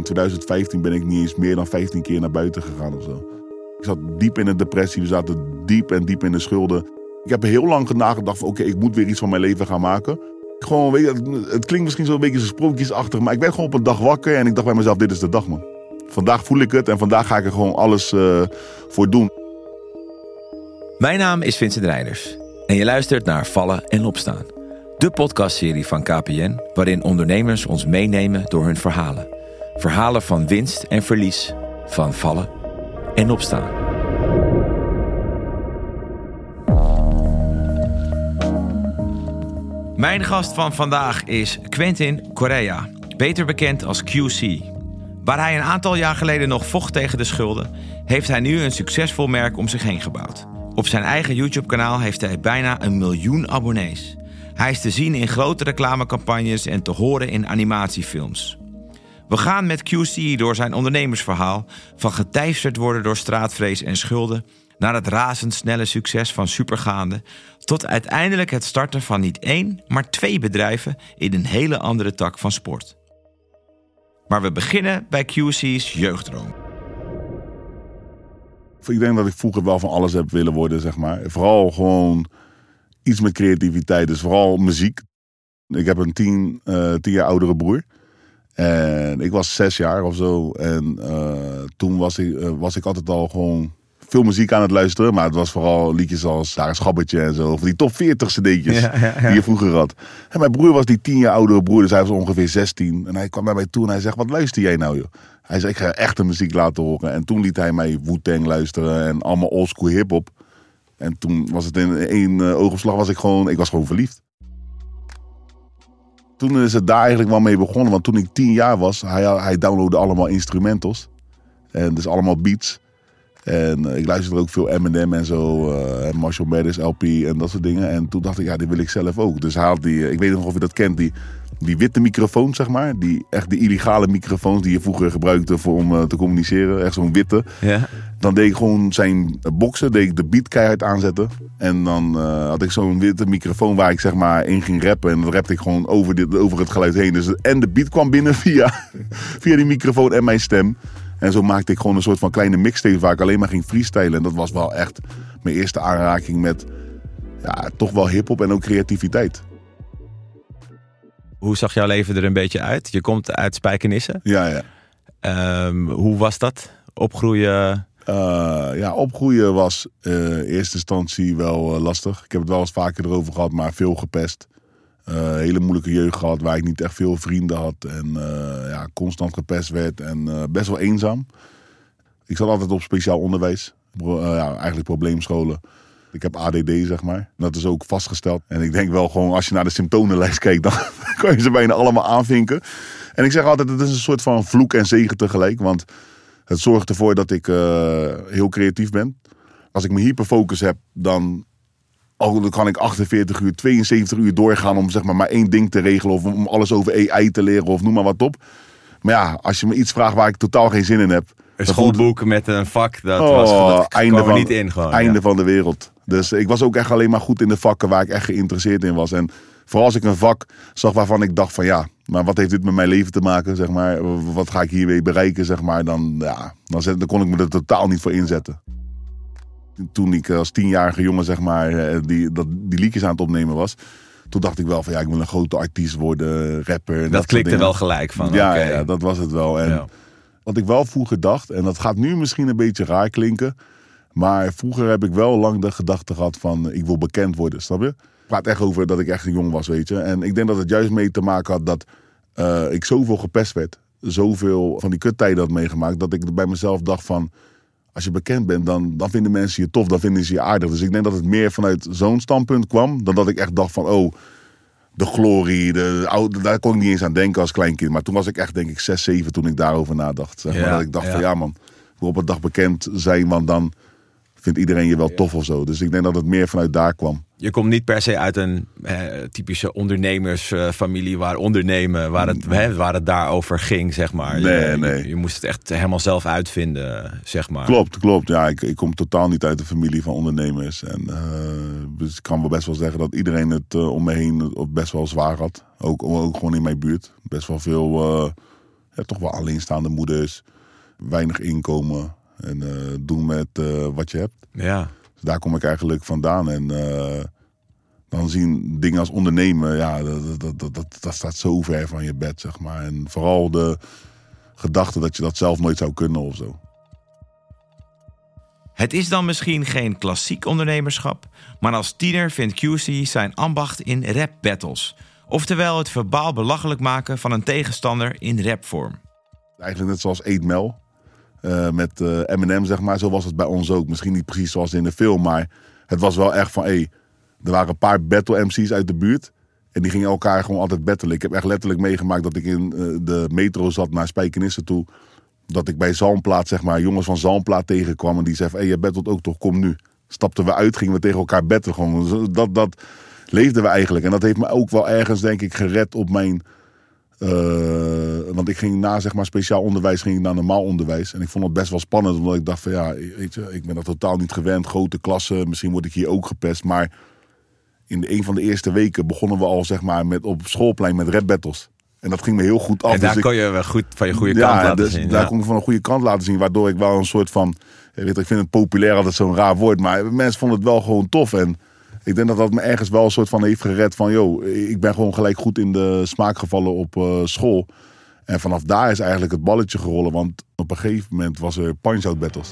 2015 ben ik niet eens meer dan 15 keer naar buiten gegaan of zo. Ik zat diep in een depressie, we zaten diep in de schulden. Ik heb heel lang nagedacht van oké, ik moet weer iets van mijn leven gaan maken. Gewoon, weet je, het klinkt misschien zo'n beetje sprookjesachtig, maar ik werd gewoon op een dag wakker en ik dacht bij mezelf, dit is de dag, man. Vandaag voel ik het en vandaag ga ik er gewoon alles voor doen. Mijn naam is Vincent Reinders en je luistert naar Vallen en Opstaan. De podcastserie van KPN waarin ondernemers ons meenemen door hun verhalen. Verhalen van winst en verlies, van vallen en opstaan. Mijn gast van vandaag is Quentin Correa, beter bekend als QC. Waar hij een aantal jaar geleden nog vocht tegen de schulden, heeft hij nu een succesvol merk om zich heen gebouwd. Op zijn eigen YouTube-kanaal heeft hij bijna 1 miljoen abonnees. Hij is te zien in grote reclamecampagnes en te horen in animatiefilms. We gaan met QC door zijn ondernemersverhaal, van geteisterd worden door straatvrees en schulden, naar het razendsnelle succes van Supergaande, tot uiteindelijk het starten van niet 1, maar 2 bedrijven in een hele andere tak van sport. Maar we beginnen bij QC's jeugddroom. Ik denk dat ik vroeger wel van alles heb willen worden, zeg maar. Vooral gewoon iets met creativiteit, dus vooral muziek. Ik heb een 10 jaar oudere broer. En ik was 6 jaar of zo. En toen was ik altijd al gewoon veel muziek aan het luisteren. Maar het was vooral liedjes als Daar is Gabbertje en zo. Of die top 40 cd'tjes die je vroeger had. En mijn broer was die 10 jaar oudere broer. Dus hij was ongeveer 16. En hij kwam naar mij toe en hij zegt, wat luister jij nou, joh? Hij zei, ik ga echte muziek laten horen. En toen liet hij mij Wu-Tang luisteren en allemaal oldschool hiphop. En toen was het in 1 oogopslag ik was gewoon verliefd. Toen is het daar eigenlijk wel mee begonnen. Want toen ik 10 jaar was, hij downloadde allemaal instrumentals. En dus allemaal beats. En ik luisterde ook veel Eminem en zo. Marshall Mathers LP en dat soort dingen. En toen dacht ik, ja, die wil ik zelf ook. Dus hij had die, ik weet nog of je dat kent, die witte microfoon, zeg maar. Die illegale microfoons die je vroeger gebruikte om te communiceren. Echt zo'n witte. Ja. Dan deed ik gewoon zijn boxen, deed ik de beat keihard aanzetten. En dan had ik zo'n witte microfoon waar ik zeg maar in ging rappen. En dan rapte ik gewoon over het geluid heen. Dus, en de beat kwam binnen via die microfoon en mijn stem. En zo maakte ik gewoon een soort van kleine mixtape waar ik alleen maar ging freestylen. En dat was wel echt mijn eerste aanraking met toch wel hiphop en ook creativiteit. Hoe zag jouw leven er een beetje uit? Je komt uit Spijkenisse. Ja. Hoe was dat? Opgroeien? Opgroeien was in eerste instantie wel lastig. Ik heb het wel eens vaker erover gehad, maar veel gepest. Hele moeilijke jeugd gehad waar ik niet echt veel vrienden had. En constant gepest werd en best wel eenzaam. Ik zat altijd op speciaal onderwijs. Eigenlijk probleemscholen. Ik heb ADD, zeg maar. Dat is ook vastgesteld. En ik denk wel gewoon, als je naar de symptomenlijst kijkt, dan kan je ze bijna allemaal aanvinken. En ik zeg altijd, het is een soort van vloek en zegen tegelijk. Want het zorgt ervoor dat ik heel creatief ben. Als ik mijn hyperfocus heb, dan kan ik 48 uur, 72 uur doorgaan om zeg maar 1 ding te regelen. Of om alles over AI te leren of noem maar wat op. Maar ja, als je me iets vraagt waar ik totaal geen zin in heb. Een schoolboek met een vak, dat kwam er niet in gewoon. Einde van de wereld. Dus ik was ook echt alleen maar goed in de vakken waar ik echt geïnteresseerd in was. En vooral als ik een vak zag waarvan ik dacht van maar wat heeft dit met mijn leven te maken, zeg maar. Wat ga ik hiermee bereiken, zeg maar. Dan kon ik me er totaal niet voor inzetten. Toen ik als 10-jarige jongen, zeg maar, die liedjes aan het opnemen was. Toen dacht ik wel van ik wil een grote artiest worden, rapper. Dat klikte wel gelijk van. Ja, dat was het wel. En wat ik wel vroeger dacht, en dat gaat nu misschien een beetje raar klinken. Maar vroeger heb ik wel lang de gedachte gehad van ik wil bekend worden, snap je? Ik praat echt over dat ik echt jong was, weet je. En ik denk dat het juist mee te maken had dat ik zoveel gepest werd. Zoveel van die kuttijden had meegemaakt. Dat ik bij mezelf dacht van, als je bekend bent, dan vinden mensen je tof. Dan vinden ze je aardig. Dus ik denk dat het meer vanuit zo'n standpunt kwam. Dan dat ik echt dacht van, de glorie. Daar kon ik niet eens aan denken als kleinkind. Maar toen was ik echt, denk ik, 6, 7 toen ik daarover nadacht. Zeg maar. Dat ik dacht van, man, ik wil op een dag bekend zijn. Want dan vindt iedereen je wel tof of zo. Dus ik denk dat het meer vanuit daar kwam. Je komt niet per se uit een typische ondernemersfamilie waar het daarover ging, zeg maar. Nee. Je moest het echt helemaal zelf uitvinden, zeg maar. Klopt. Ja, ik kom totaal niet uit een familie van ondernemers. En dus ik kan wel best wel zeggen dat iedereen het om me heen best wel zwaar had. Ook gewoon in mijn buurt. Best wel veel toch wel alleenstaande moeders. Weinig inkomen. En doen met wat je hebt. Ja. Dus daar kom ik eigenlijk vandaan. En dan zien dingen als ondernemen, ja, dat staat zo ver van je bed, zeg maar. En vooral de gedachte dat je dat zelf nooit zou kunnen of zo. Het is dan misschien geen klassiek ondernemerschap, maar als tiener vindt QC zijn ambacht in rap battles. Oftewel het verbaal belachelijk maken van een tegenstander in rapvorm. Eigenlijk net zoals 8 Mile met Eminem, zeg maar. Zo was het bij ons ook. Misschien niet precies zoals in de film, maar het was wel echt van... er waren een paar battle MC's uit de buurt en die gingen elkaar gewoon altijd battelen. Ik heb echt letterlijk meegemaakt dat ik in de metro zat naar Spijkenisse toe. Dat ik bij Zalmplaat, zeg maar, jongens van Zalmplaat tegenkwam en die zei van, je battelt ook toch, kom nu. Stapten we uit, gingen we tegen elkaar battelen. Gewoon. Dat leefden we eigenlijk. En dat heeft me ook wel ergens, denk ik, gered op mijn... want ik ging na, zeg maar, speciaal onderwijs, ging ik naar normaal onderwijs. En ik vond het best wel spannend, omdat ik dacht van, ja, weet je, ik ben dat totaal niet gewend. Grote klassen, misschien word ik hier ook gepest. Maar in een van de eerste weken begonnen we al, zeg maar, op schoolplein met rap battles. En dat ging me heel goed af. En daar kon je wel goed van je goede kant laten zien. Daar kon ik van een goede kant laten zien. Waardoor ik wel een soort van... ik vind het populair altijd zo'n raar woord. Maar mensen vonden het wel gewoon tof. En ik denk dat dat me ergens wel een soort van heeft gered. Van ik ben gewoon gelijk goed in de smaak gevallen op school. En vanaf daar is eigenlijk het balletje gerollen. Want op een gegeven moment was er Punch-Out Battles.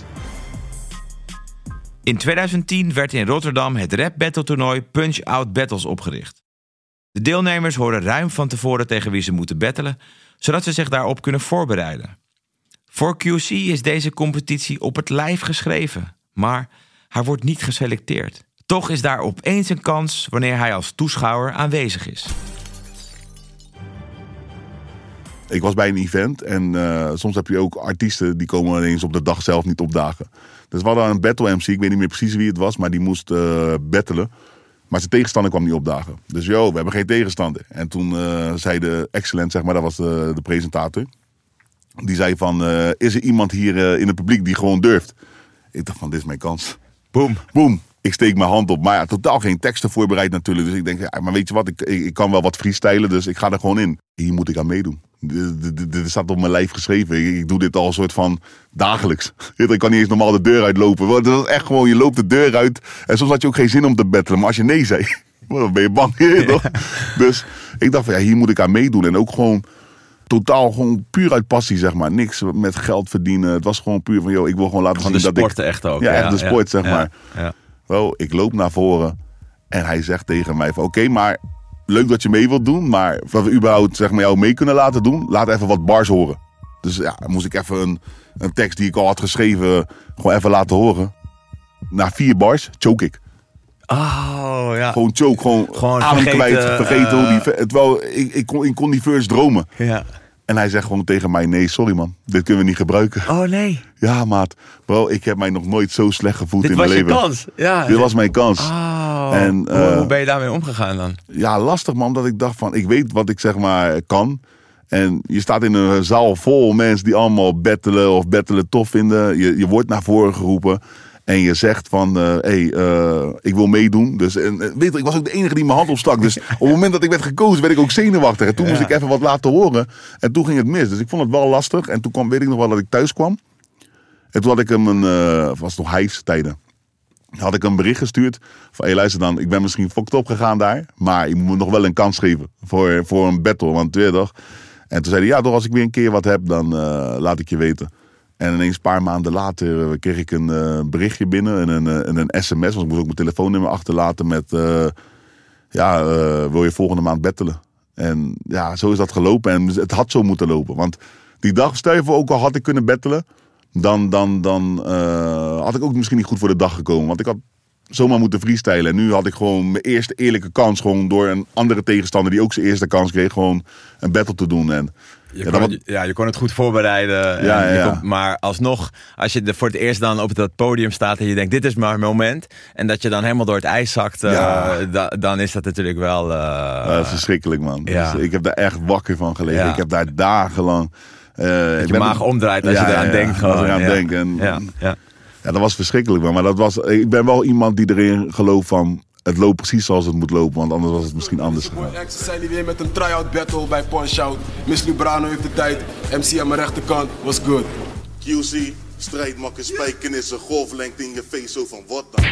In 2010 werd in Rotterdam het rap battle toernooi Punch-Out Battles opgericht. De deelnemers horen ruim van tevoren tegen wie ze moeten battelen, zodat ze zich daarop kunnen voorbereiden. Voor QC is deze competitie op het lijf geschreven, maar hij wordt niet geselecteerd. Toch is daar opeens een kans wanneer hij als toeschouwer aanwezig is. Ik was bij een event en soms heb je ook artiesten die komen ineens op de dag zelf niet opdagen. Dus we hadden een battle MC, ik weet niet meer precies wie het was, maar die moest battelen. Maar zijn tegenstander kwam niet opdagen. Dus we hebben geen tegenstander. En toen zei de Excellent, zeg maar, dat was de presentator. Die zei van, is er iemand hier in het publiek die gewoon durft? Ik dacht van, dit is mijn kans. Boom. Boom. Ik steek mijn hand op. Maar ja, totaal geen teksten voorbereid natuurlijk. Dus ik denk, ja, maar weet je wat, ik kan wel wat freestylen, dus ik ga er gewoon in. Hier moet ik aan meedoen. Dit staat op mijn lijf geschreven. Ik doe dit al een soort van dagelijks. Ik kan niet eens normaal de deur uitlopen. Want dat is echt gewoon, je loopt de deur uit. En soms had je ook geen zin om te battelen. Maar als je nee zei, dan ben je bang. Toch? Dus ik dacht van, ja, hier moet ik aan meedoen. En ook gewoon totaal gewoon puur uit passie, zeg maar. Niks met geld verdienen. Het was gewoon puur van, ik wil gewoon laten zien dat ik... de sporten echt ook. Ja, echt de sport, zeg maar. Ja. Wel, ik loop naar voren en hij zegt tegen mij van, oké, maar leuk dat je mee wilt doen, maar dat we überhaupt, zeg maar, jou mee kunnen laten doen, laat even wat bars horen. Dus ja, moest ik even een tekst die ik al had geschreven gewoon even laten horen. Na 4 bars choke ik. Oh, ja. Gewoon choke, gewoon adem kwijt, vergeten hoe die... Terwijl ik kon die verse dromen. Ja. En hij zegt gewoon tegen mij, nee, sorry man, dit kunnen we niet gebruiken. Oh nee. Ja, maat. Bro, ik heb mij nog nooit zo slecht gevoeld in mijn leven. Dit was je kans? Ja. Dit was mijn kans. Oh. En, hoe ben je daarmee omgegaan dan? Ja, lastig man, omdat ik dacht van, ik weet wat ik, zeg maar, kan. En je staat in een zaal vol mensen die allemaal battelen of battelen tof vinden. Je wordt naar voren geroepen. En je zegt van, ik wil meedoen. Dus weet je, ik was ook de enige die mijn hand opstak. Dus op het moment dat ik werd gekozen, werd ik ook zenuwachtig. En toen moest ik even wat laten horen. En toen ging het mis. Dus ik vond het wel lastig. En toen weet ik nog wel dat ik thuis kwam. En toen had ik hem was nog Hives-tijden. Had ik een bericht gestuurd van, hey, luister dan, ik ben misschien fucked op gegaan daar. Maar je moet me nog wel een kans geven voor een battle. Want weet je toch. En toen zei hij, ja toch, als ik weer een keer wat heb, dan laat ik je weten. En ineens een paar maanden later kreeg ik een berichtje binnen en een sms. Want ik moest ook mijn telefoonnummer achterlaten met... wil je volgende maand battelen? En ja, zo is dat gelopen. En het had zo moeten lopen. Want die dag, stel je voor, ook al had ik kunnen battelen... Dan had ik ook misschien niet goed voor de dag gekomen. Want ik had zomaar moeten freestylen. En nu had ik gewoon mijn eerste eerlijke kans... gewoon door een andere tegenstander die ook zijn eerste kans kreeg... gewoon een battle te doen. En je kon het goed voorbereiden. Maar alsnog, als je voor het eerst dan op dat podium staat... en je denkt, dit is mijn moment... en dat je dan helemaal door het ijs zakt... dan is dat natuurlijk wel... dat is verschrikkelijk, man. Ja. Dus ik heb daar echt wakker van gelegen. Ja. Ik heb daar dagenlang... dat je maag omdraait als je eraan denkt. Als ik eraan denk. En, dat was verschrikkelijk, man. Maar ik ben wel iemand die erin gelooft van... het loopt precies zoals het moet lopen, want anders was het misschien anders gegaan. Ze zijn hier weer met een try-out battle bij Punch-Out. Miss Lubrano heeft de tijd. MC aan mijn rechterkant was good. QC, strijdmakker, spijken is een golflengte in je face, zo van wat dan?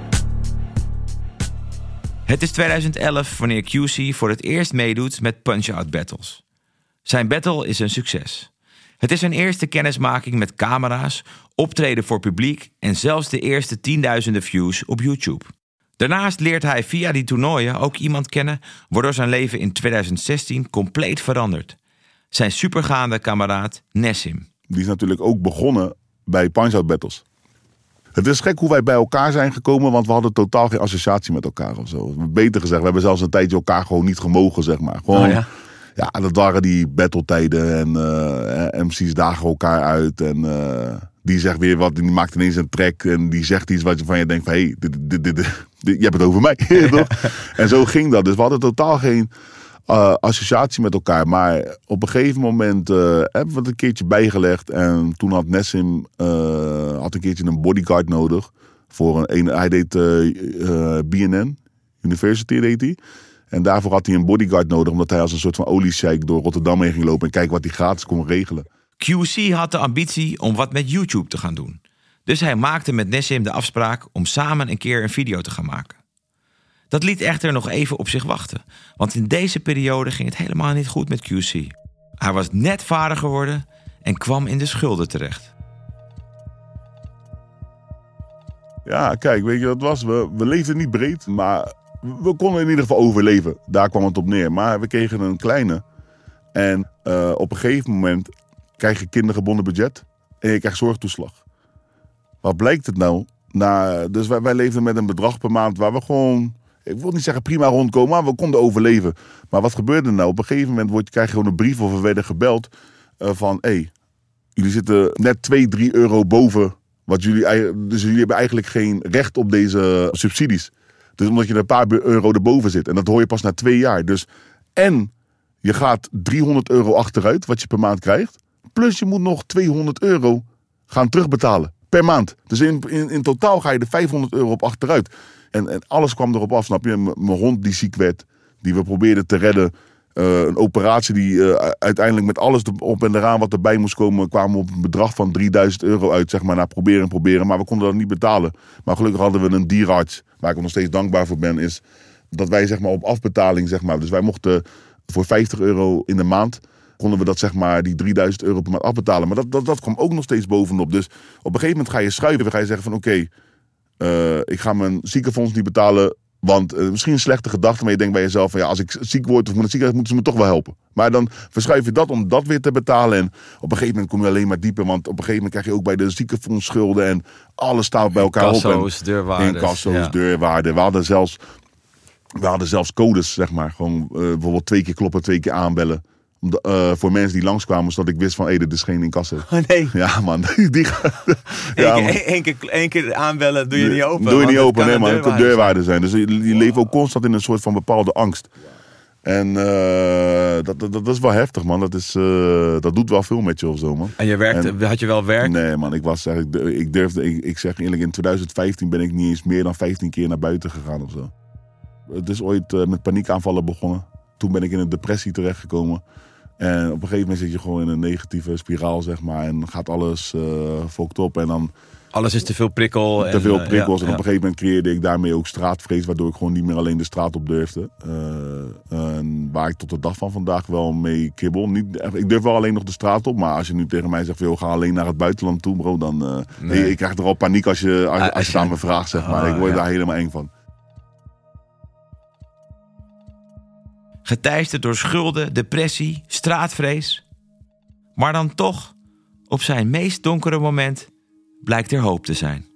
Het is 2011 wanneer QC voor het eerst meedoet met Punch-Out Battles. Zijn battle is een succes. Het is zijn eerste kennismaking met camera's, optreden voor publiek en zelfs de eerste 10.000 views op YouTube. Daarnaast leert hij via die toernooien ook iemand kennen, waardoor zijn leven in 2016 compleet verandert. Zijn supergaande kameraad Nessim. Die is natuurlijk ook begonnen bij Punch-Out Battles. Het is gek hoe wij bij elkaar zijn gekomen, want we hadden totaal geen associatie met elkaar of zo. Beter gezegd, we hebben zelfs een tijdje elkaar gewoon niet gemogen, zeg maar. Gewoon, ja, dat waren die battletijden en MC's dagen elkaar uit en die zegt weer wat, die maakt ineens een track en die zegt iets wat je van je denkt van, hé, je hebt het over mij, toch? En zo ging dat, dus we hadden totaal geen associatie met elkaar. Maar op een gegeven moment hebben we het een keertje bijgelegd. En toen had Nessim had een keertje een bodyguard nodig. Hij deed BNN, University deed hij. En daarvoor had hij een bodyguard nodig. Omdat hij als een soort van oliesjeik door Rotterdam heen ging lopen. En kijken wat hij gratis kon regelen. QC had de ambitie om wat met YouTube te gaan doen. Dus hij maakte met Nessim de afspraak om samen een keer een video te gaan maken. Dat liet echter nog even op zich wachten, want in deze periode ging het helemaal niet goed met QC. Hij was net vader geworden en kwam in de schulden terecht. Ja, kijk, weet je wat het was? We leefden niet breed, maar we konden in ieder geval overleven. Daar kwam het op neer. Maar we kregen een kleine. En op een gegeven moment krijg je kindergebonden budget en je krijgt zorgtoeslag. Wat blijkt het nou? Dus wij leefden met een bedrag per maand waar we gewoon, ik wil niet zeggen prima rondkomen, maar we konden overleven. Maar wat gebeurde nou? Op een gegeven moment krijg je gewoon een brief of we werden gebeld van, jullie zitten net 2-3 euro boven wat dus jullie hebben eigenlijk geen recht op deze subsidies. Dus omdat je er een paar euro erboven zit. En dat hoor je pas na 2 jaar. Dus en je gaat 300 euro achteruit wat je per maand krijgt. Plus je moet nog 200 euro gaan terugbetalen per maand. Dus in totaal ga je er 500 euro op achteruit. En alles kwam erop af, snap je? Mijn hond die ziek werd, die we probeerden te redden. Een operatie die uiteindelijk met alles op en eraan wat erbij moest komen, kwamen we op een bedrag van 3000 euro uit, zeg maar, naar proberen. Maar we konden dat niet betalen. Maar gelukkig hadden we een dierenarts, waar ik nog steeds dankbaar voor ben, is dat wij, zeg maar, op afbetaling, zeg maar. Dus wij mochten voor 50 euro in de maand, konden we dat, zeg maar, die 3000 euro per maand afbetalen. Maar dat kwam ook nog steeds bovenop. Dus op een gegeven moment ga je schuiven. Ga je zeggen van oké, ik ga mijn ziekenfonds niet betalen. Want misschien een slechte gedachte, maar je denkt bij jezelf van ja, als ik ziek word of moet het ziekenhuis, moeten ze me toch wel helpen. Maar dan verschuif je dat om dat weer te betalen. En op een gegeven moment kom je alleen maar dieper. Want op een gegeven moment krijg je ook bij de ziekenfonds schulden. En alles staat bij elkaar Incasso's, op. Deurwaardes. Deurwaarden. We hadden zelfs codes, zeg maar. Gewoon bijvoorbeeld 2 keer kloppen, 2 keer aanbellen. Voor mensen die langskwamen, zodat ik wist van, dit is geen incasso. Oh nee. Ja, man. Eén keer aanbellen doe je niet open. Doe je niet open, nee, man. Het kan deurwaarde zijn. Dus je leeft ook constant in een soort van bepaalde angst. En dat is wel heftig, man. Dat doet wel veel met je of zo, man. En had je wel werk? Nee, man. Ik zeg eerlijk, in 2015 ben ik niet eens meer dan 15 keer naar buiten gegaan of zo. Het is ooit met paniekaanvallen begonnen. Toen ben ik in een depressie terechtgekomen. En op een gegeven moment zit je gewoon in een negatieve spiraal, zeg maar. En gaat alles fokt op. En dan alles is te veel prikkel. Te veel prikkels. En op een gegeven moment creëerde ik daarmee ook straatvrees. Waardoor ik gewoon niet meer alleen de straat op durfde. En waar ik tot de dag van vandaag wel mee kibbel. Ik durf wel alleen nog de straat op. Maar als je nu tegen mij zegt, ga alleen naar het buitenland toe, bro. Dan ik krijg er al paniek als je het aan me vraagt, zeg maar. Ik word daar helemaal eng van. Geteisterd door schulden, depressie, straatvrees. Maar dan toch, op zijn meest donkere moment, blijkt er hoop te zijn.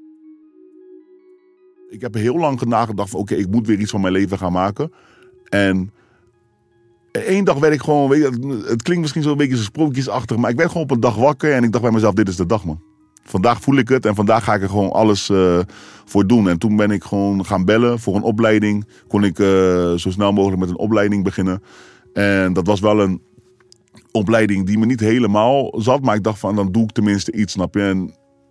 Ik heb heel lang nagedacht van ik moet weer iets van mijn leven gaan maken. En 1 dag werd ik gewoon, het klinkt misschien zo'n beetje sprookjesachtig, maar ik werd gewoon op een dag wakker en ik dacht bij mezelf, dit is de dag, man. Vandaag voel ik het en vandaag ga ik er gewoon alles voor doen. En toen ben ik gewoon gaan bellen voor een opleiding. Kon ik zo snel mogelijk met een opleiding beginnen. En dat was wel een opleiding die me niet helemaal zat. Maar ik dacht van, dan doe ik tenminste iets, snap je? En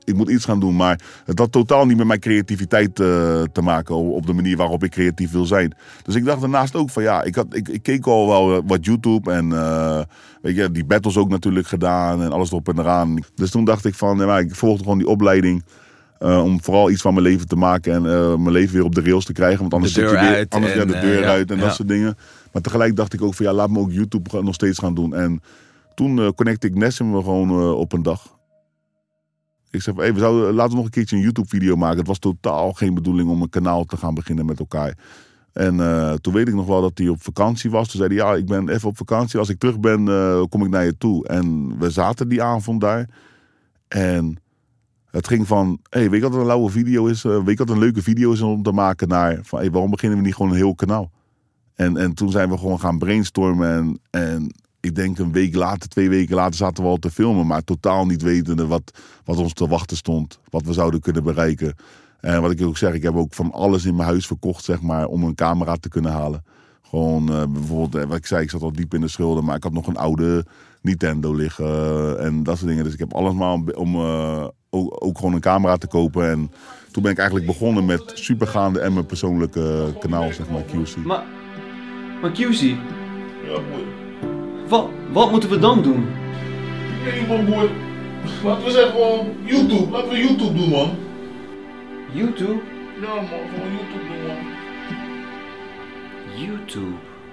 ik moet iets gaan doen. Maar het had totaal niet met mijn creativiteit te maken op de manier waarop ik creatief wil zijn. Dus ik dacht daarnaast ook van ja, ik keek al wel wat YouTube en weet je, die battles ook natuurlijk gedaan en alles erop en eraan. Dus toen dacht ik van, ja, ik volgde gewoon die opleiding. Om vooral iets van mijn leven te maken en mijn leven weer op de rails te krijgen. Want anders zit je weer de deur uit en dat soort dingen. Maar tegelijk dacht ik ook van ja, laat me ook YouTube nog steeds gaan doen. En toen connecte ik Nessim gewoon op een dag. Ik zei van hey, laten we nog een keertje een YouTube video maken. Het was totaal geen bedoeling om een kanaal te gaan beginnen met elkaar. En toen weet ik nog wel dat hij op vakantie was. Toen zei hij ja, ik ben even op vakantie. Als ik terug ben, kom ik naar je toe. En we zaten die avond daar. En het ging van, weet je wat een lauwe video is? Weet je wat een leuke video is om te maken naar van, waarom beginnen we niet gewoon een heel kanaal? En toen zijn we gewoon gaan brainstormen en ik denk een week later, 2 weken later zaten we al te filmen, maar totaal niet wetende wat ons te wachten stond, wat we zouden kunnen bereiken. En wat ik ook zeg, ik heb ook van alles in mijn huis verkocht, zeg maar, om een camera te kunnen halen. Gewoon bijvoorbeeld, wat ik zei, ik zat al diep in de schulden, maar ik had nog een oude Nintendo liggen en dat soort dingen. Dus ik heb alles maar om ook gewoon een camera te kopen. En toen ben ik eigenlijk begonnen met supergaande en mijn persoonlijke kanaal, zeg maar, QC. Maar QC, Ja, boy. wat moeten we dan doen? Ik weet niet, man, boy. Laten we zeggen gewoon YouTube. Laten we YouTube doen, man. YouTube? Ja, man. Gewoon YouTube doen, man. YouTube.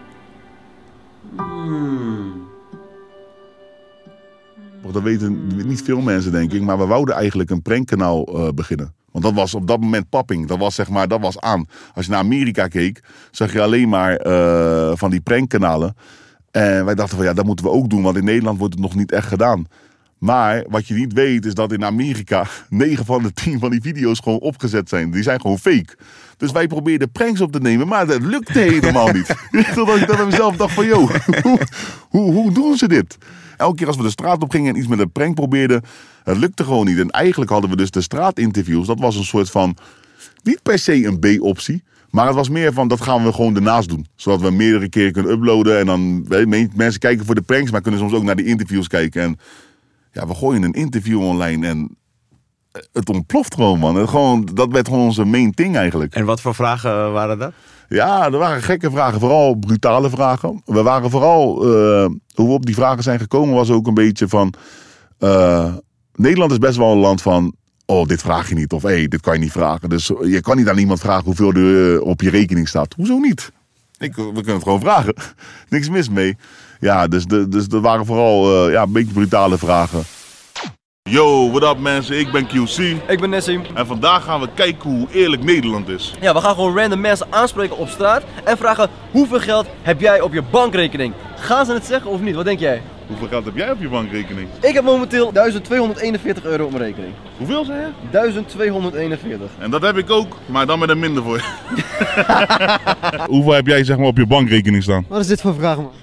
Dat weten niet veel mensen, denk ik. Maar we wouden eigenlijk een prankkanaal beginnen. Want dat was op dat moment popping. Dat was, zeg maar, dat was aan. Als je naar Amerika keek, zag je alleen maar van die prankkanalen. En wij dachten van ja, dat moeten we ook doen. Want in Nederland wordt het nog niet echt gedaan. Maar wat je niet weet is dat in Amerika 9 van de 10 van die video's gewoon opgezet zijn. Die zijn gewoon fake. Dus wij probeerden pranks op te nemen, maar dat lukte helemaal niet. Totdat ik bij mezelf dacht van joh, hoe doen ze dit? Elke keer als we de straat op gingen en iets met een prank probeerden, het lukte gewoon niet. En eigenlijk hadden we dus de straatinterviews. Dat was een soort van, niet per se een B-optie. Maar het was meer van, dat gaan we gewoon ernaast doen. Zodat we meerdere keren kunnen uploaden. En dan, mensen kijken voor de pranks, maar kunnen soms ook naar de interviews kijken. En ja, we gooien een interview online en het ontploft gewoon, man. Dat werd gewoon onze main thing eigenlijk. En wat voor vragen waren dat? Ja, er waren gekke vragen. Vooral brutale vragen. We waren vooral, hoe we op die vragen zijn gekomen was ook een beetje van, Nederland is best wel een land van, oh, dit vraag je niet. Of dit kan je niet vragen. Dus je kan niet aan iemand vragen hoeveel er op je rekening staat. Hoezo niet? We kunnen het gewoon vragen. Niks mis mee. Ja, dus dat waren vooral een beetje brutale vragen. Yo, what up mensen? Ik ben QC. Ik ben Nessim. En vandaag gaan we kijken hoe eerlijk Nederland is. Ja, we gaan gewoon random mensen aanspreken op straat en vragen hoeveel geld heb jij op je bankrekening? Gaan ze het zeggen of niet? Wat denk jij? Hoeveel geld heb jij op je bankrekening? Ik heb momenteel €1241 op mijn rekening. Hoeveel zei je? 1241. En dat heb ik ook, maar dan met een minder voor je. Hoeveel heb jij zeg maar op je bankrekening staan? Wat is dit voor vraag, man?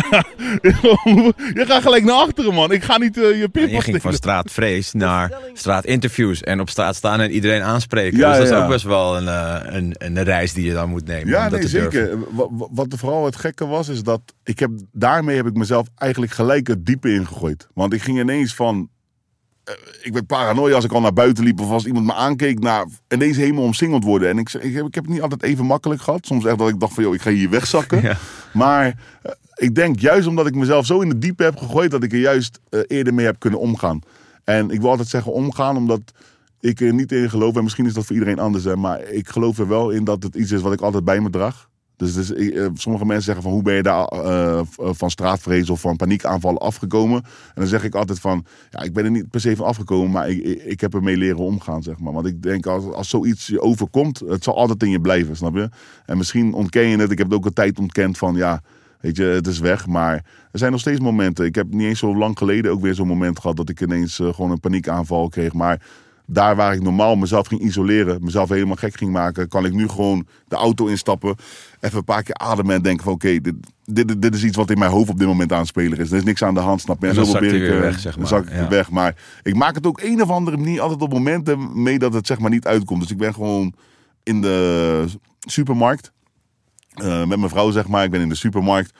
Je gaat gelijk naar achteren, man. Ik ga niet je pinpas Je ging van straatvrees naar straatinterviews en op straat staan en iedereen aanspreken. Ja, dus dat is ja. ook best wel een reis die je dan moet nemen. Ja, om dat nee, te durven. zeker. Wat vooral het gekke was, is dat daarmee heb ik mezelf eigenlijk gelijk het diepe ingegooid. Want ik ging ineens van, ik werd paranoia als ik al naar buiten liep of als iemand me aankeek, naar ineens helemaal omsingeld worden. En ik heb het niet altijd even makkelijk gehad. Soms echt dat ik dacht van, joh, ik ga hier wegzakken. Ja. Maar ik denk juist omdat ik mezelf zo in het diepe heb gegooid, dat ik er juist eerder mee heb kunnen omgaan. En ik wil altijd zeggen omgaan, omdat ik er niet in geloof. En misschien is dat voor iedereen anders, hè, maar ik geloof er wel in dat het iets is wat ik altijd bij me draag. Dus sommige mensen zeggen van, hoe ben je daar van straatvrees of van paniekaanvallen afgekomen? En dan zeg ik altijd van, ja, ik ben er niet per se van afgekomen, maar ik heb ermee leren omgaan, zeg maar. Want ik denk, als zoiets je overkomt, het zal altijd in je blijven, snap je? En misschien ontken je het. Ik heb het ook een tijd ontkend van, ja, weet je, het is weg. Maar er zijn nog steeds momenten. Ik heb niet eens zo lang geleden ook weer zo'n moment gehad dat ik ineens gewoon een paniekaanval kreeg. Maar daar waar ik normaal mezelf ging isoleren, mezelf helemaal gek ging maken, kan ik nu gewoon de auto instappen, even een paar keer ademen en denken van oké, dit is iets wat in mijn hoofd op dit moment aan het spelen is. Er is niks aan de hand, snap je? En dan zakt hij weer weg, zeg maar. Dan zak ik weer weg. Maar ik maak het ook een of andere manier altijd op momenten mee dat het zeg maar niet uitkomt. Dus ik ben gewoon in de supermarkt met mijn vrouw, zeg maar. Ik ben in de supermarkt.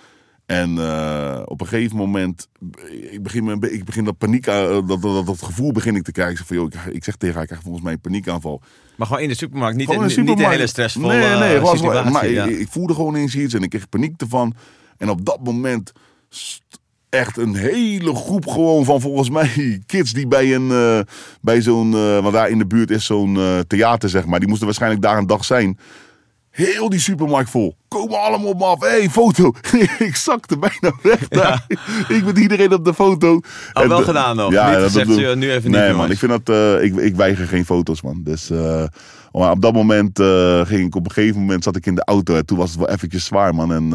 En op een gegeven moment, ik begin dat paniek, dat gevoel begin ik te krijgen. Ik zeg, van, joh, ik zeg tegen haar, ik krijg volgens mij een paniekaanval. Maar gewoon in de supermarkt, niet Gewoon in de niet supermarkt. een hele stressvolle situatie. Maar ja. ik voelde gewoon eens iets en ik kreeg paniek ervan. En op dat moment echt een hele groep gewoon van volgens mij kids die bij zo'n, want daar in de buurt is zo'n theater zeg maar. Die moesten waarschijnlijk daar een dag zijn. Heel die supermarkt vol. Komen allemaal op me af. Hé, foto. Ik zakte bijna weg daar. Ik met iedereen op de foto. Al wel gedaan nog. Ja, niet dat gezegd, nu even niet. Nee man, jongens. ik vind dat... ik weiger geen foto's man. Dus maar op dat moment ging ik op een gegeven moment zat ik in de auto. En toen was het wel eventjes zwaar man. En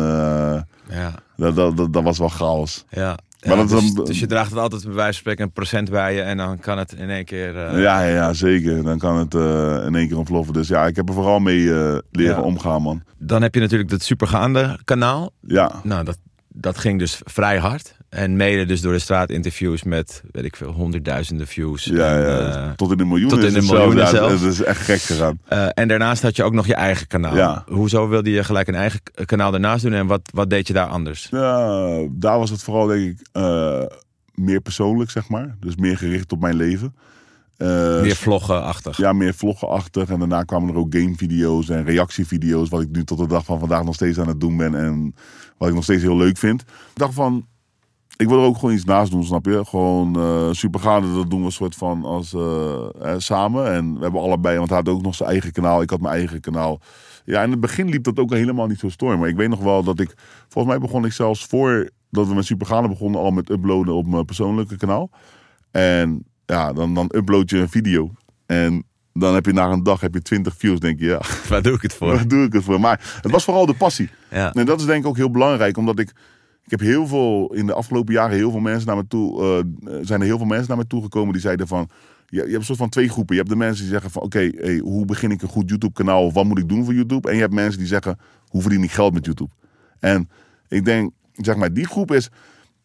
dat was wel chaos. Ja. Maar Ja, dat dus je draagt het altijd bij wijze van spreken een procent bij je en dan kan het in één keer... Ja, zeker. Dan kan het in één keer ontploffen. Dus ja, ik heb er vooral mee leren omgaan, man. Dan heb je natuurlijk het Supergaande kanaal. Ja. Nou, dat ging dus vrij hard. En mede dus door de straatinterviews met, weet ik veel, honderdduizenden views. Ja, tot in de miljoenen. tot in de is het miljoenen zelfs. zelfs. Het is echt gek gegaan. En daarnaast had je ook nog je eigen kanaal. Ja. Hoezo wilde je gelijk een eigen kanaal daarnaast doen en wat deed je daar anders? Ja, daar was het vooral, denk ik, meer persoonlijk, zeg maar. Dus meer gericht op mijn leven. Meer vloggen-achtig. Ja, meer vloggen-achtig. En daarna kwamen er ook gamevideo's en reactievideo's. Wat ik nu tot de dag van vandaag nog steeds aan het doen ben. En wat ik nog steeds heel leuk vind. Ik dacht van, ik wil er ook gewoon iets naast doen, snap je? Gewoon Supergaande, dat doen we een soort van als samen. En we hebben allebei, want hij had ook nog zijn eigen kanaal. Ik had mijn eigen kanaal. Ja, in het begin liep dat ook helemaal niet zo storm. Maar ik weet nog wel dat volgens mij begon ik zelfs voordat we met Supergaande begonnen al met uploaden op mijn persoonlijke kanaal. En ja, dan upload je een video. En dan heb je na een dag 20 views, denk je, ja. Waar doe ik het voor? Waar doe ik het voor? Maar het was vooral de passie. Ja. En dat is denk ik ook heel belangrijk, omdat ik heb heel veel, in de afgelopen jaren heel veel mensen naar me toe, zijn er heel veel mensen naar me toe gekomen die zeiden van, je hebt een soort van twee groepen. Je hebt de mensen die zeggen van, oké, hoe begin ik een goed YouTube kanaal of wat moet ik doen voor YouTube? En je hebt mensen die zeggen, hoe verdien ik geld met YouTube? En ik denk, zeg maar, die groep is,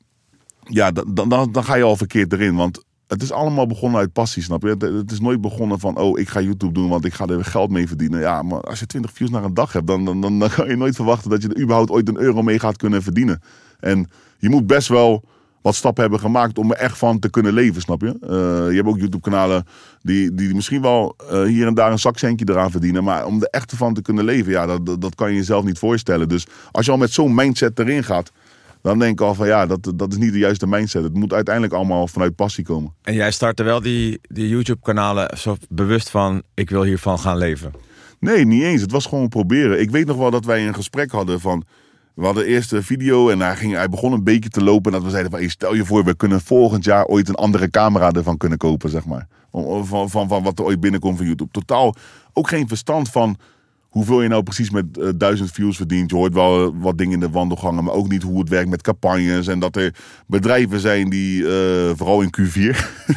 ja, dan ga je al verkeerd erin, want het is allemaal begonnen uit passie, snap je? Het is nooit begonnen van, ik ga YouTube doen, want ik ga er geld mee verdienen. Ja, maar als je 20 views naar een dag hebt, dan kan je nooit verwachten dat je er überhaupt ooit €1 mee gaat kunnen verdienen. En je moet best wel wat stappen hebben gemaakt om er echt van te kunnen leven, snap je? Je hebt ook YouTube-kanalen die misschien wel hier en daar een zakcentje eraan verdienen, maar om er echt van te kunnen leven, ja, dat kan je jezelf niet voorstellen. Dus als je al met zo'n mindset erin gaat, dan denk ik al van ja, dat is niet de juiste mindset. Het moet uiteindelijk allemaal vanuit passie komen. En jij startte wel die YouTube-kanalen zo bewust van, ik wil hiervan gaan leven? Nee, niet eens. Het was gewoon proberen. Ik weet nog wel dat wij een gesprek hadden van, we hadden eerst een video en hij begon een beetje te lopen. En dat we zeiden van, stel je voor, we kunnen volgend jaar ooit een andere camera ervan kunnen kopen, zeg maar. Van wat er ooit binnenkomt van YouTube. Totaal ook geen verstand van hoeveel je nou precies met 1000 views verdient. Je hoort wel wat dingen in de wandelgangen, maar ook niet hoe het werkt met campagnes. En dat er bedrijven zijn die, vooral in Q4,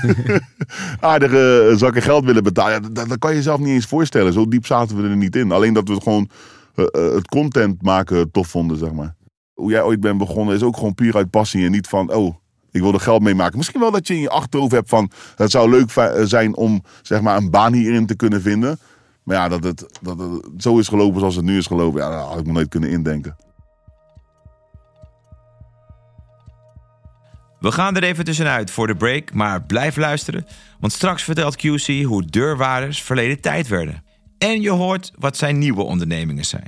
aardige zakken geld willen betalen. Ja, dat kan je jezelf niet eens voorstellen. Zo diep zaten we er niet in. Alleen dat we gewoon het content maken tof vonden, zeg maar. Hoe jij ooit bent begonnen is ook gewoon puur uit passie en niet van, ik wil er geld mee maken. Misschien wel dat je in je achterhoofd hebt van, het zou leuk zijn om, zeg maar, een baan hierin te kunnen vinden. Maar ja, dat het zo is gelopen zoals het nu is gelopen, ja, dat had ik me nooit kunnen indenken. We gaan er even tussenuit voor de break, maar blijf luisteren. Want straks vertelt QC hoe deurwaarders verleden tijd werden. En je hoort wat zijn nieuwe ondernemingen zijn.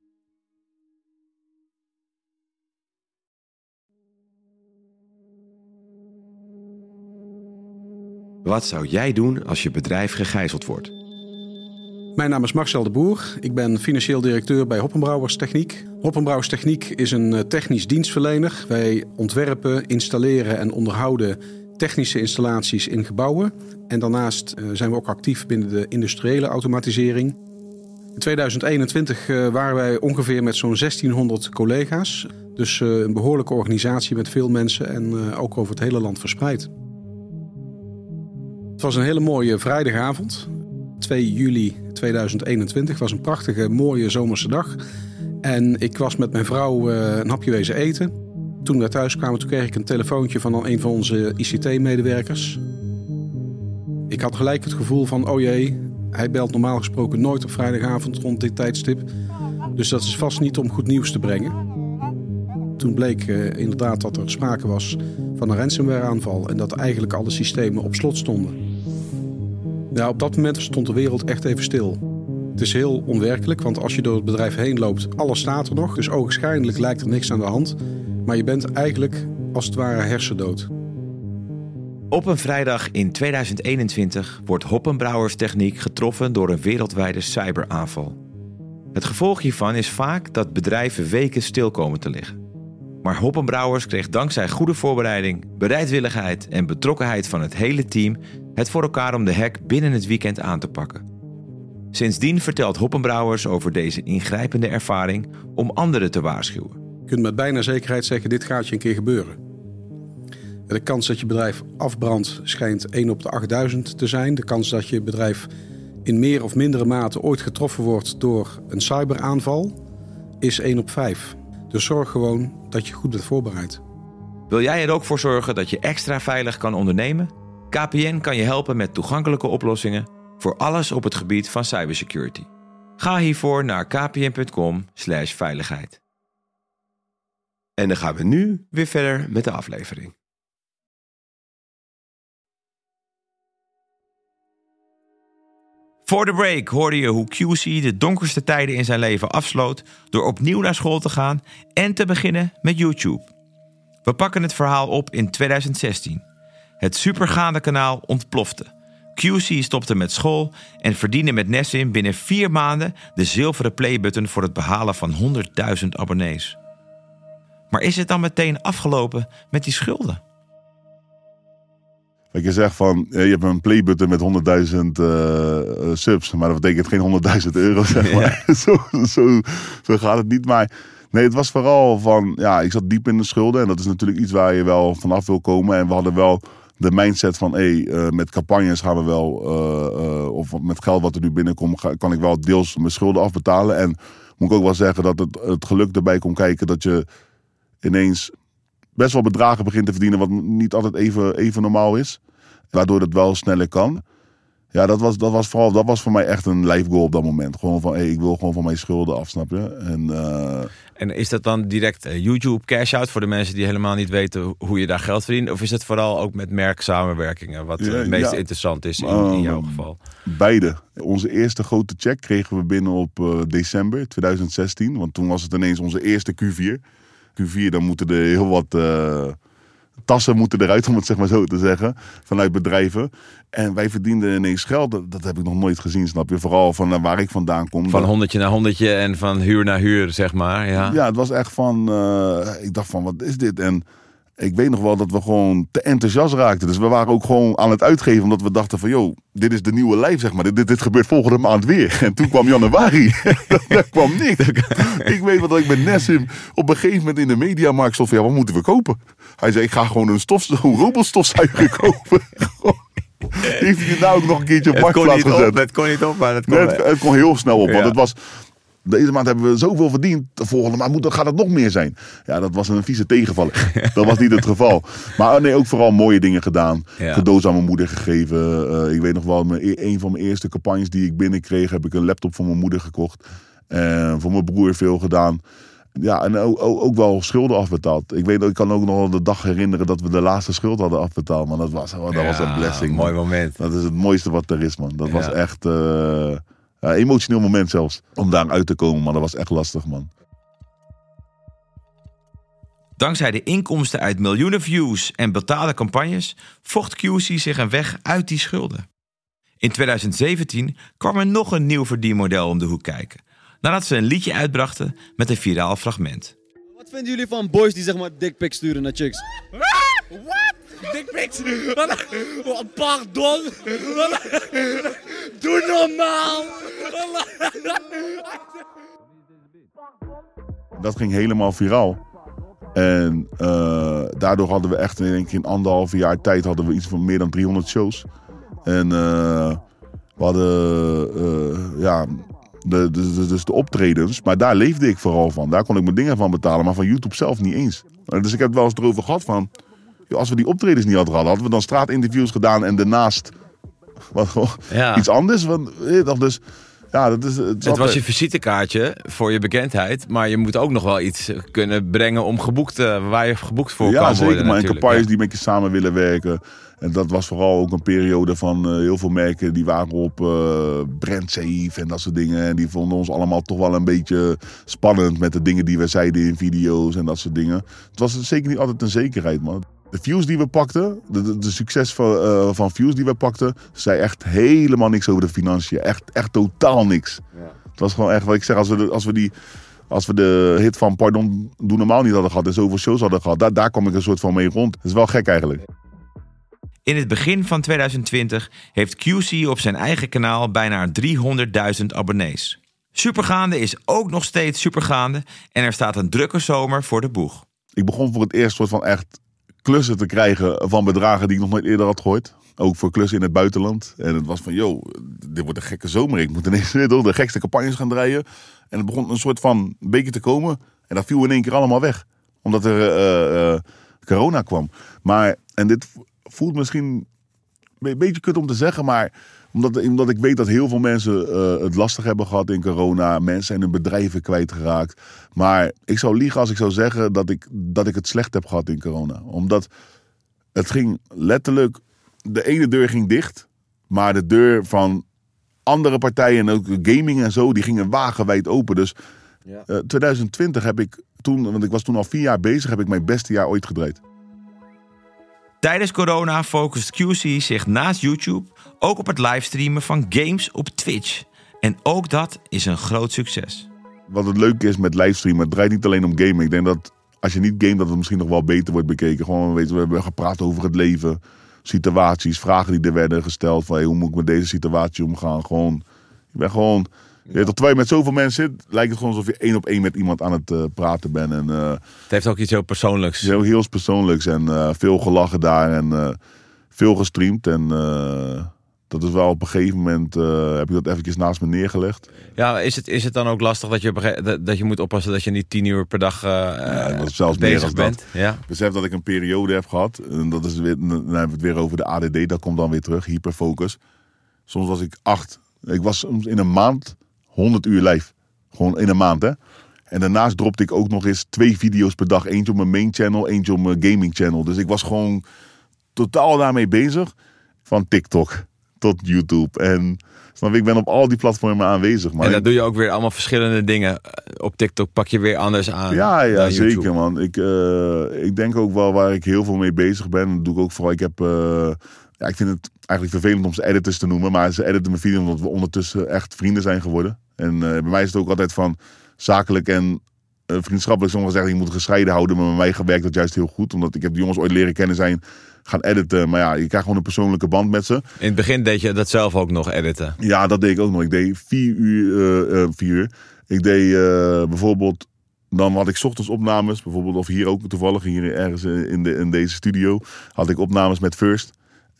Wat zou jij doen als je bedrijf gegijzeld wordt? Mijn naam is Marcel de Boer. Ik ben financieel directeur bij Hoppenbrouwers Techniek. Hoppenbrouwers Techniek is een technisch dienstverlener. Wij ontwerpen, installeren en onderhouden technische installaties in gebouwen. En daarnaast zijn we ook actief binnen de industriële automatisering. In 2021 waren wij ongeveer met zo'n 1600 collega's. Dus een behoorlijke organisatie met veel mensen en ook over het hele land verspreid. Het was een hele mooie vrijdagavond. 2 juli 2021 was een prachtige, mooie zomerse dag. En ik was met mijn vrouw een hapje wezen eten. Toen we thuis kwamen, kreeg ik een telefoontje van een van onze ICT-medewerkers. Ik had gelijk het gevoel van, oh jee, hij belt normaal gesproken nooit op vrijdagavond rond dit tijdstip. Dus dat is vast niet om goed nieuws te brengen. Toen toen bleek inderdaad dat er sprake was van een ransomware aanval. En dat eigenlijk alle systemen op slot stonden. Ja, op dat moment stond de wereld echt even stil. Het is heel onwerkelijk, want als je door het bedrijf heen loopt, alles staat er nog. Dus ogenschijnlijk lijkt er niks aan de hand. Maar je bent eigenlijk als het ware hersendood. Op een vrijdag in 2021 wordt Hoppenbrouwers Techniek getroffen door een wereldwijde cyberaanval. Het gevolg hiervan is vaak dat bedrijven weken stil komen te liggen. Maar Hoppenbrouwers kreeg dankzij goede voorbereiding, bereidwilligheid en betrokkenheid van het hele team het voor elkaar om de hack binnen het weekend aan te pakken. Sindsdien vertelt Hoppenbrouwers over deze ingrijpende ervaring om anderen te waarschuwen. Je kunt met bijna zekerheid zeggen, dit gaat je een keer gebeuren. De kans dat je bedrijf afbrandt schijnt 1 op de 8000 te zijn. De kans dat je bedrijf in meer of mindere mate ooit getroffen wordt door een cyberaanval is 1 op 5. Dus zorg gewoon dat je goed bent voorbereid. Wil jij er ook voor zorgen dat je extra veilig kan ondernemen? KPN kan je helpen met toegankelijke oplossingen voor alles op het gebied van cybersecurity. Ga hiervoor naar kpn.com/veiligheid. En dan gaan we nu weer verder met de aflevering. Voor de break hoorde je hoe QC de donkerste tijden in zijn leven afsloot door opnieuw naar school te gaan en te beginnen met YouTube. We pakken het verhaal op in 2016. Het supergaande kanaal ontplofte. QC stopte met school en verdiende met Nessim binnen 4 maanden de zilveren playbutton voor het behalen van 100.000 abonnees. Maar is het dan meteen afgelopen met die schulden? Dat je zegt van, je hebt een playbutton met 100.000 subs, maar dat betekent geen 100.000 euro, zeg maar. Ja. Zo gaat het niet. Maar nee, het was vooral van, ja, ik zat diep in de schulden. En dat is natuurlijk iets waar je wel vanaf wil komen. En we hadden wel de mindset van, met campagnes gaan we wel, of met geld wat er nu binnenkomt, kan ik wel deels mijn schulden afbetalen. En moet ik ook wel zeggen dat het geluk erbij komt kijken dat je ineens best wel bedragen begint te verdienen wat niet altijd even normaal is. Waardoor het wel sneller kan. Ja, dat was voor mij echt een life goal op dat moment. Gewoon van, ik wil gewoon van mijn schulden af, snap je? En is dat dan direct YouTube cash-out voor de mensen die helemaal niet weten hoe je daar geld verdient? Of is het vooral ook met merksamenwerkingen wat het meest interessant is in jouw geval? Beide. Onze eerste grote check kregen we binnen op december 2016. Want toen was het ineens onze eerste Q4. Q4, dan moeten er heel wat tassen moeten eruit, om het zeg maar zo te zeggen, vanuit bedrijven. En wij verdienden ineens geld. Dat heb ik nog nooit gezien, snap je? Vooral van waar ik vandaan kom. Van honderdje naar honderdje en van huur naar huur, zeg maar. Ja, het was echt van, ik dacht van, wat is dit? En ik weet nog wel dat we gewoon te enthousiast raakten. Dus we waren ook gewoon aan het uitgeven, omdat we dachten van, dit is de nieuwe lijf, zeg maar. Dit gebeurt volgende maand weer. En toen kwam januari. Daar kwam niks. Ik weet wel dat ik met Nessim op een gegeven moment in de mediamarkt stond van, wat moeten we kopen? Hij zei, ik ga gewoon een robotstofzuiger kopen. Heeft hij nou ook nog een keertje op marktplaats gezet? Het kon niet op, maar het kon heel snel op. Want het was, deze maand hebben we zoveel verdiend. De volgende maand gaat het nog meer zijn. Ja, dat was een vieze tegenvaller. Dat was niet het geval. Maar nee, ook vooral mooie dingen gedaan. Ja. Cadeaus aan mijn moeder gegeven. Ik weet nog wel, een van mijn eerste campagnes die ik binnenkreeg, heb ik een laptop voor mijn moeder gekocht. Voor mijn broer veel gedaan. Ja, en ook wel schulden afbetaald. Ik kan ook nog wel de dag herinneren dat we de laatste schuld hadden afbetaald. Maar dat was een blessing. Mooi moment. Dat is het mooiste wat er is, man. Dat was echt emotioneel moment zelfs. Om daar uit te komen, maar dat was echt lastig, man. Dankzij de inkomsten uit miljoenen views en betaalde campagnes vocht QC zich een weg uit die schulden. In 2017 kwam er nog een nieuw verdienmodel om de hoek kijken. Nadat ze een liedje uitbrachten met een viraal fragment. Wat vinden jullie van boys die zeg maar dickpics sturen naar chicks? Wat? Dickpics? Pardon? Doe normaal! Dat ging helemaal viraal. En daardoor hadden we echt in 1,5 jaar tijd hadden we iets van meer dan 300 shows. En we hadden dus de optredens, maar daar leefde ik vooral van. Daar kon ik mijn dingen van betalen, maar van YouTube zelf niet eens. Dus ik heb het wel eens erover gehad van, als we die optredens niet hadden we dan straatinterviews gedaan en daarnaast iets anders. Dus Ja, dat is... Het was je visitekaartje voor je bekendheid, maar je moet ook nog wel iets kunnen brengen om waar je geboekt voor kan worden. Ja, zeker, maar en campagnes ja. die met je samen willen werken. En dat was vooral ook een periode van heel veel merken die waren op brand safe en dat soort dingen. En die vonden ons allemaal toch wel een beetje spannend met de dingen die we zeiden in video's en dat soort dingen. Het was zeker niet altijd een zekerheid, man. De views die we pakten, de succes van views die we pakten, zei echt helemaal niks over de financiën. Echt totaal niks. Ja. Het was gewoon echt wat ik zeg, als we de hit van Pardon Doe Normaal niet hadden gehad en zoveel shows hadden gehad, daar kwam ik een soort van mee rond. Dat is wel gek eigenlijk. In het begin van 2020 heeft QC op zijn eigen kanaal bijna 300.000 abonnees. Supergaande is ook nog steeds supergaande en er staat een drukke zomer voor de boeg. Ik begon voor het eerst soort van echt klussen te krijgen van bedragen die ik nog nooit eerder had gehoord. Ook voor klussen in het buitenland. En het was van, dit wordt een gekke zomer. Ik moet ineens weer de gekste campagnes gaan draaien. En het begon een soort van beetje te komen. En dat viel in één keer allemaal weg. Omdat er corona kwam. En dit voelt misschien een beetje kut om te zeggen, maar omdat ik weet dat heel veel mensen het lastig hebben gehad in corona. Mensen zijn hun bedrijven kwijtgeraakt. Maar ik zou liegen als ik zou zeggen dat ik het slecht heb gehad in corona. Omdat het ging letterlijk, de ene deur ging dicht, maar de deur van andere partijen en ook gaming en zo, die gingen wagenwijd open. Dus 2020 heb ik toen, want ik was toen al 4 jaar bezig, heb ik mijn beste jaar ooit gedraaid. Tijdens corona focust QC zich naast YouTube ook op het livestreamen van games op Twitch. En ook dat is een groot succes. Wat het leuke is met livestreamen, het draait niet alleen om gamen. Ik denk dat als je niet gamet, dat het misschien nog wel beter wordt bekeken. Gewoon, we hebben gepraat over het leven, situaties, vragen die er werden gesteld. Van, hoe moet ik met deze situatie omgaan? Terwijl je met zoveel mensen zit, lijkt het gewoon alsof je 1-op-1 met iemand aan het praten bent. En, het heeft ook iets heel persoonlijks. Heel persoonlijks en veel gelachen daar en veel gestreamd. En dat is wel op een gegeven moment, heb ik dat eventjes naast me neergelegd. Ja, is het dan ook lastig dat je moet oppassen dat je niet 10 uur per dag dat is zelfs bezig bent? Ja. Ik besef dat ik een periode heb gehad. En dat is weer, dan hebben we het weer over de ADD, dat komt dan weer terug, hyperfocus. Soms was ik was soms in een maand 100 uur live. Gewoon in een maand, hè. En daarnaast dropte ik ook nog eens 2 video's per dag. Eentje op mijn main channel, eentje op mijn gaming channel. Dus ik was gewoon totaal daarmee bezig. Van TikTok tot YouTube. En ik ben op al die platformen aanwezig. Maar en dat doe je ook weer allemaal verschillende dingen. Op TikTok pak je weer anders aan. Ja, zeker, man. Ik denk ook wel waar ik heel veel mee bezig ben. Dat doe ik ook vooral. Ik vind het eigenlijk vervelend om ze editors te noemen. Maar ze editen mijn video omdat we ondertussen echt vrienden zijn geworden. En bij mij is het ook altijd van zakelijk en vriendschappelijk. Sommigen zeggen je moet gescheiden houden. Maar bij mij werkt dat juist heel goed. Omdat ik heb de jongens ooit leren kennen zijn gaan editen. Maar ja, je krijgt gewoon een persoonlijke band met ze. In het begin deed je dat zelf ook nog editen? Ja, dat deed ik ook nog. Ik deed 4 uur. Ik deed bijvoorbeeld... Dan had ik 's ochtends opnames. Bijvoorbeeld of hier ook toevallig. Hier ergens in deze studio. Had ik opnames met First.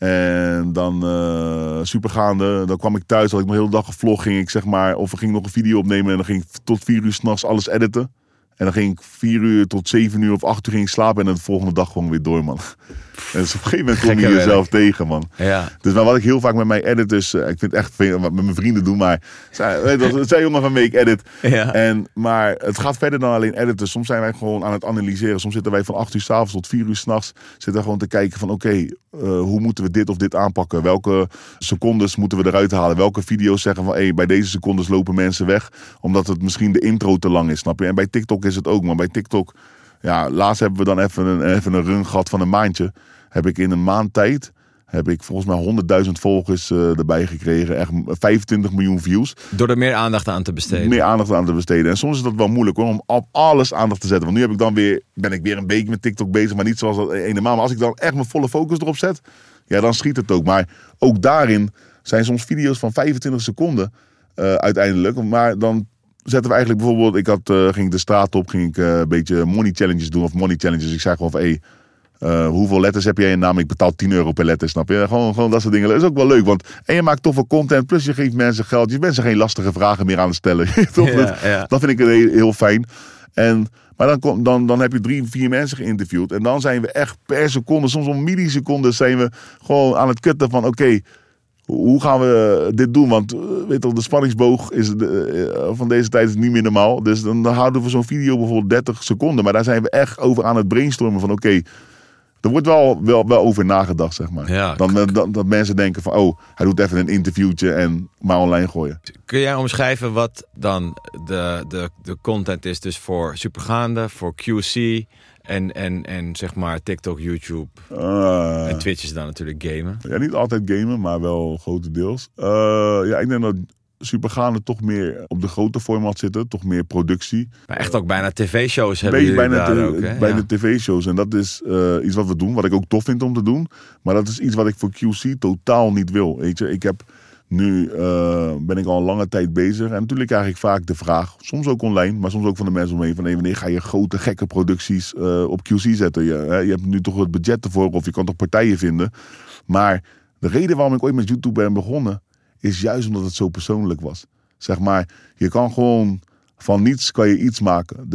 En dan supergaande, dan kwam ik thuis, had ik mijn hele dag gevlog, ging ik zeg maar, of ik ging nog een video opnemen en dan ging ik tot 4 uur 's nachts alles editen. En dan ging ik 4 uur tot 7 uur of 8 uur ging ik slapen en dan de volgende dag gewoon weer door, man. En dus op een gegeven moment kom je jezelf tegen, man. Ja. Dus maar wat ik heel vaak met mijn editors, ik vind het echt veel wat met mijn vrienden doen, maar het zijn jongen van me, ik edit. Ja. Maar het gaat verder dan alleen editen. Soms zijn wij gewoon aan het analyseren. Soms zitten wij van 8 uur 's avonds tot 4 uur 's nachts zitten we gewoon te kijken van oké, hoe moeten we dit of dit aanpakken? Welke secondes moeten we eruit halen? Welke video's zeggen van bij deze secondes lopen mensen weg, omdat het misschien de intro te lang is, snap je? En bij TikTok is het ook, maar bij TikTok, ja, laatst hebben we dan even een run gehad van een maandje. Heb ik in een maand tijd, heb ik volgens mij 100.000 volgers erbij gekregen. Echt 25 miljoen views. Door er meer aandacht aan te besteden. Meer aandacht aan te besteden. En soms is dat wel moeilijk hoor, om op alles aandacht te zetten. Want nu ben ik weer een beetje met TikTok bezig, maar niet zoals dat ene maand. Maar als ik dan echt mijn volle focus erop zet, ja, dan schiet het ook. Maar ook daarin zijn soms video's van 25 seconden uiteindelijk. Maar dan zetten we eigenlijk bijvoorbeeld, ging ik de straat op, ging ik een beetje money challenges doen. Of money challenges. Ik zei gewoon van, hoeveel letters heb jij in naam? Ik betaal €10 per letter, snap je? Gewoon dat soort dingen. Dat is ook wel leuk, want en je maakt toffe content, plus je geeft mensen geld. Je bent ze geen lastige vragen meer aan het stellen. Dat vind ik heel fijn. Maar dan heb je 3-4 mensen geïnterviewd. En dan zijn we echt per seconde, soms om milliseconden, zijn we gewoon aan het kutten van oké, hoe gaan we dit doen? Want weet je, de spanningsboog is van deze tijd is niet meer normaal. Dus dan houden we zo'n video bijvoorbeeld 30 seconden. Maar daar zijn we echt over aan het brainstormen van oké, er wordt wel over nagedacht, zeg maar. Ja. Dat mensen denken van, oh, hij doet even een interviewtje en maar online gooien. Kun jij omschrijven wat dan de content is dus voor Supergaande, voor QC en zeg maar TikTok, YouTube en Twitch is dan natuurlijk gamen? Ja, niet altijd gamen, maar wel grotendeels. Ja, ik denk dat Supergaande toch meer op de grote format zitten, toch meer productie. Maar echt ook bijna tv-shows hebben jullie daar ook, hè? Bijna tv-shows. En dat is iets wat we doen, wat ik ook tof vind om te doen. Maar dat is iets wat ik voor QC totaal niet wil. Weet je, ik heb nu ben ik al een lange tijd bezig. En natuurlijk krijg ik vaak de vraag, soms ook online, maar soms ook van de mensen omheen, van wanneer ga je grote gekke producties op QC zetten? Je hebt nu toch het budget ervoor, of je kan toch partijen vinden. Maar de reden waarom ik ooit met YouTube ben begonnen, is juist omdat het zo persoonlijk was. Zeg maar, je kan gewoon van niets kan je iets maken.